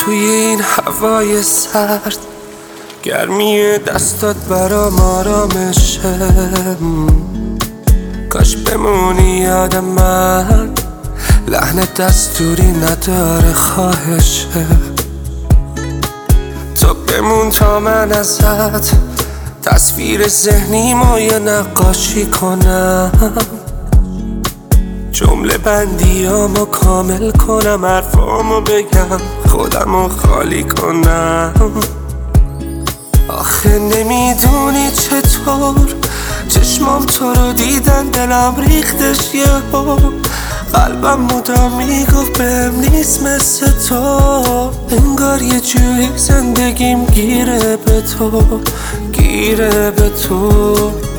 توی این هوای سرد، گرمی دستات برام آرامشه. کاش بمونی یاد من، لحن دستوری نداره خواهشه. تو بمون تا من ازت تصویر ذهنیمو یه نقاشی کنم، جمله بندیامو کامل کنم، حرفامو بگم، خودمو خالی کنم. آخه نمیدونی چطور چشمام تو رو دیدن، دلم ریختش یهو، قلبم مدام میگفت بهم نیست مثل تو. انگار یه جوری زندگیم گیره به تو، گیره به تو.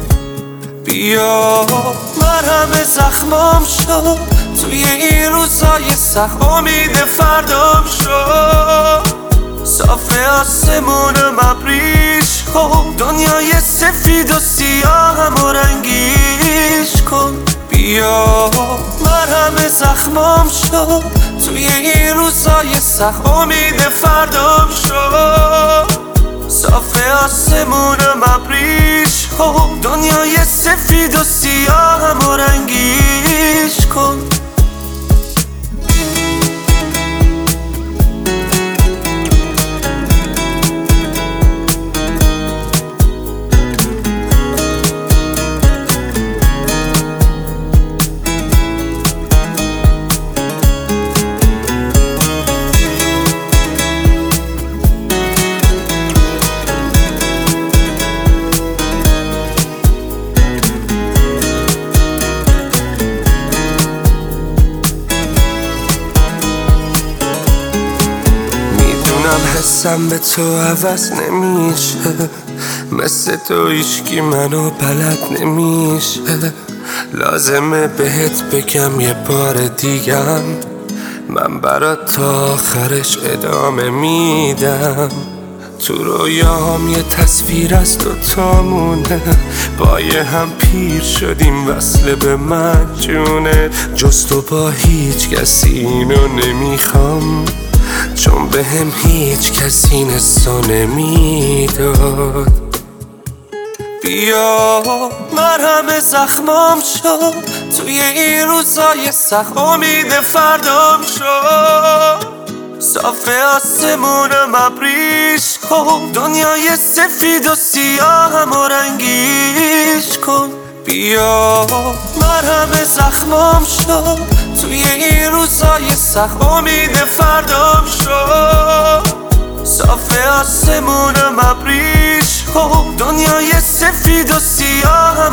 بیا مرهم زخمام شد توی این روزای سخت، امید فردام شد. صاف آسمونم ابریش کن، دنیای سفید و سیاهم و رنگیش کن. بیا مرهم زخمام شد توی این روزای سخت، امید فردام شد. صاف آسمونم ابریش کن، دنیای سفید و سیاهم و رنگیش کن. حسم به تو عوض نمیشه، مثل تو هیچکی منو بلد نمیشه. لازمه بهت بگم یه بار دیگم، من برات تا آخرش ادامه میدم. تو رویاهم یه تصویر از دوتامونه، با یه هم پیر شدیم وصله به من جونه. جز تو با هیچ کسی اینو نمیخوام، چون به هم هیچ کسی این حسو نمیداد. بیا مرهم زخمام شد توی این روزای سخت، امید فردام شد. صاف آسمونم ابریش کن، دنیای سفید و سیاهم و رنگیش کن. بیا مرهم زخمام شد توی این روزای سخت، امید فردام شد. صاف آسمونم ابریش کن، دنیای سفید و سیاهم